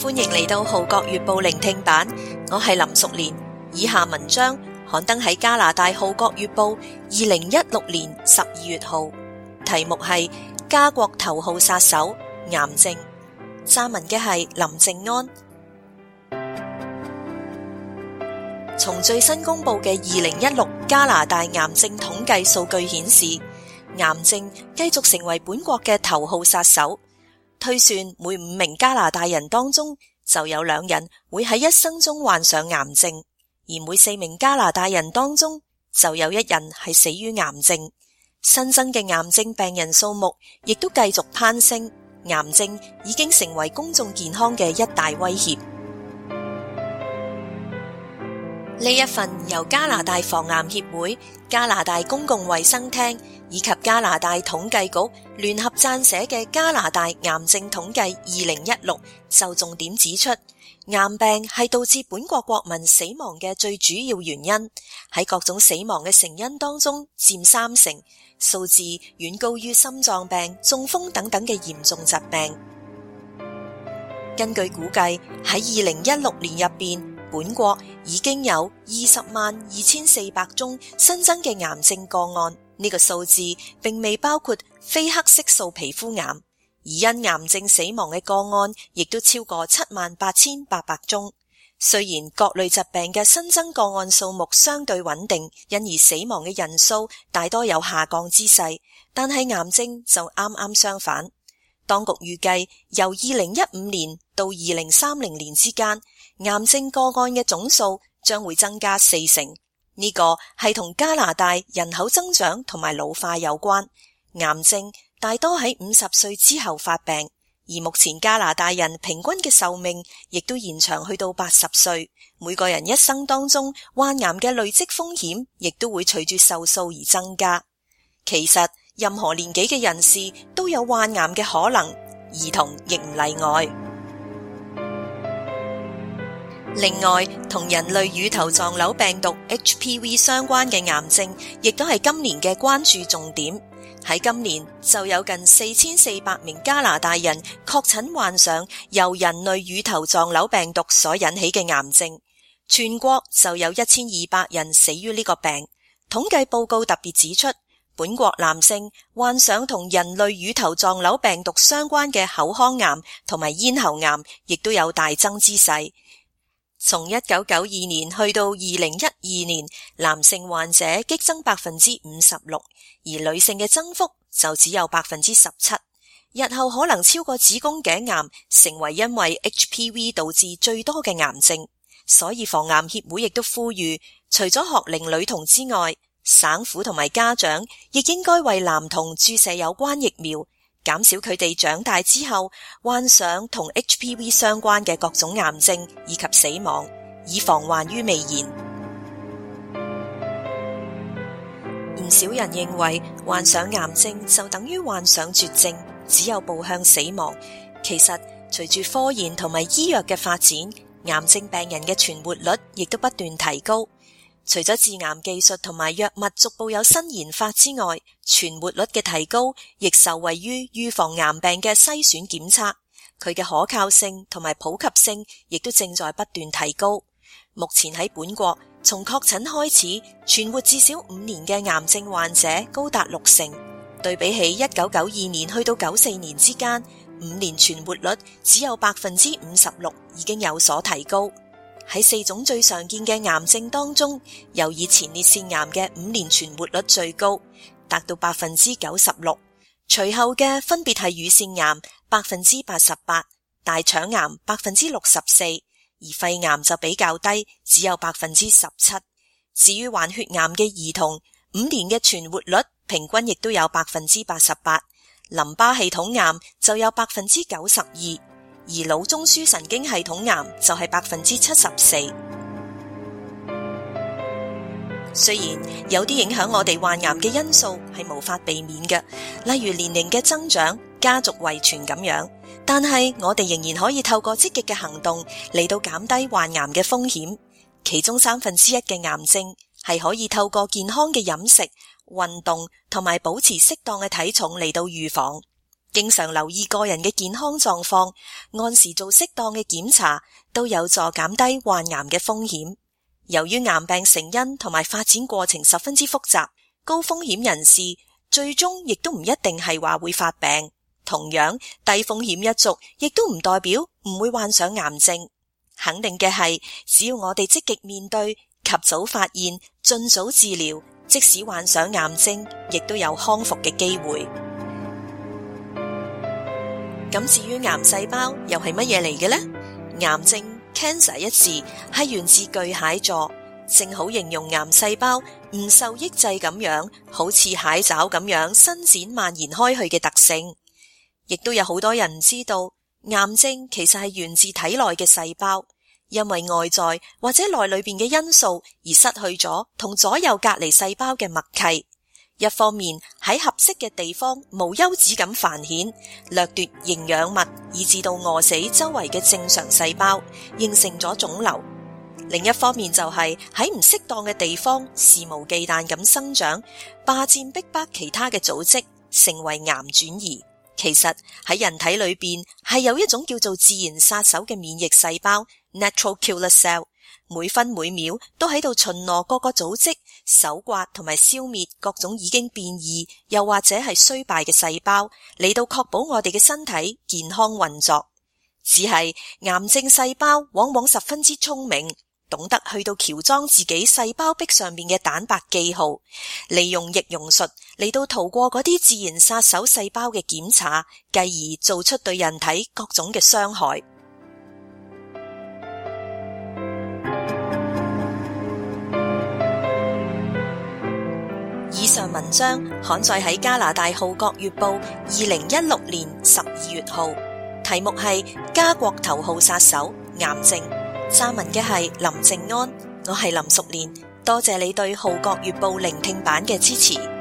歡迎嚟到《號角月報》聆聽版，我係林淑蓮。以下文章刊登喺加拿大《號角月報》2016年12月號，題目係加國頭號殺手癌症。撰文嘅係林靜安。從最新公布嘅2016加拿大癌症統計數據顯示，癌症繼續成為本國嘅頭號殺手。推算每5名加拿大人當中就有2人會喺一生中患上癌症，而每4名加拿大人當中就有1人係死於癌症。新增嘅癌症病人數目亦都繼續攀升，癌症已經成為公眾健康嘅一大威脅。呢一份由加拿大防癌協會、加拿大公共衛生廳以及加拿大統計局聯合撰寫嘅《加拿大癌症統計2016》就重點指出，癌病係導致本國國民死亡嘅最主要原因，喺各種死亡嘅成因當中佔30%，數字遠高於心臟病、中風等等嘅嚴重疾病。根據估計，喺2016年入邊，本國已經有202400宗新增嘅癌症個案，呢個數字並未包括非黑色素皮膚癌，而因癌症死亡嘅個案亦都超過78800宗。雖然各類疾病嘅新增個案數目相對穩定，因而死亡嘅人數大多有下降之勢，但係癌症就啱啱相反。當局預計由2015年到2030年之間，癌症個案嘅總數將會增加40%，呢個係同加拿大人口增長同埋老化有關。癌症大多喺50歲之後發病，而目前加拿大人平均嘅壽命亦都延長去到80歲。每個人一生當中患癌嘅累積風險亦都會隨住壽數而增加。其實任何年紀嘅人士都有患癌嘅可能，兒童亦唔例外。另外，同人類乳頭狀瘤病毒 HPV 相關嘅癌症，亦都係今年嘅關注重點。喺今年就有近4400名加拿大人確診患上由人類乳頭狀瘤病毒所引起嘅癌症，全國就有1200人死於呢個病。統計報告特別指出，本國男性患上同人類乳頭狀瘤病毒相關嘅口腔癌同埋咽喉癌，亦都有大增之勢。從1992年去到2012年，男性患者激增 56%， 而女性嘅增幅就只有 17%。日後可能超過子宮頸癌，成為因為 HPV 導致最多嘅癌症。所以防癌協會亦都呼籲，除咗學齡女童之外，省府同埋家長亦應該為男童注射有關疫苗，減少佢哋長大之後患上同 HPV 相關嘅各種癌症以及死亡，以防患於未然。唔少人認為患上癌症就等於患上絕症，只有步向死亡。其實隨住科研同埋醫藥嘅發展，癌症病人嘅存活率亦都不斷提高。除咗治癌技術同埋藥物逐步有新研發之外，存活率嘅提高亦受惠於預防癌病嘅篩選檢測，佢嘅可靠性同埋普及性亦都正在不斷提高。目前喺本國，從確診開始存活至少5年嘅癌症患者高達60%，對比起1992年去到94年之間，5年存活率只有 56%， 已經有所提高。喺4種最常見嘅癌症當中，又以前列腺癌嘅5年存活率最高，達到 96%， 隨後嘅分別係乳腺癌 88%、大腸癌 64%， 而肺癌就比較低，只有 17%。 至於患血癌嘅兒童，5年嘅存活率平均亦都有 88%， 淋巴系統癌就有 92%，而腦中樞神經系統癌就係 74%。 雖然有啲影響我哋患癌嘅因素係無法避免嘅，例如年齡嘅增長、家族遺傳咁樣，但係我哋仍然可以透過積極嘅行動嚟到減低患癌嘅風險。其中1/3嘅癌症係可以透過健康嘅飲食、運動同埋保持適當嘅體重嚟到預防。 經常留意個人嘅健康狀況，按時做適當嘅檢查，都有助減低患癌嘅風險。由於癌病成因同埋發展過程十分之複雜，高風險人士最終亦都唔一定係話會發病。同樣，低風險一族亦都唔代表唔會患上癌症。肯定嘅係，只要我哋積極面對，及早發現，盡早治療，即使患上癌症，亦都有康復嘅機會。咁至於癌細胞又係乜嘢嚟嘅呢？癌症 cancer 一詞係源自巨蟹座，正好形容癌細胞唔受抑制咁樣，好似蟹爪咁樣伸展蔓延開去嘅特性。亦都有好多人唔知道，癌症其實係源自體內嘅細胞，因為外在或者內裏邊嘅因素而失去咗同左右隔離細胞嘅默契。一方面喺合適嘅地方無休止咁繁衍，掠奪營養物，以致到餓死周圍嘅正常細胞，形成咗腫瘤。另一方面就係喺唔適當嘅地方肆無忌憚咁生長，霸佔逼迫其他嘅組織，成為癌轉移。其實喺人體裏邊係有一種叫做自然殺手嘅免疫細胞 （natural killer cell）， 每分每秒都喺度巡邏各個組織，搜刮同埋消滅各種已經變異又或者係衰敗嘅細胞，嚟到確保我哋嘅身體健康運作。只係癌症細胞往往十分之聰明，懂得去到喬裝自己細胞壁上面嘅蛋白記號，利用易容術嚟到逃過嗰啲自然殺手細胞嘅檢查，繼而做出對人體各種嘅傷害。以上文章刊載喺加拿大《號角月報》2016年12月號，題目係加國頭號殺手癌症。撰文嘅係林靜安，我係林淑蓮，多謝你對《號角月報》聆聽版嘅支持。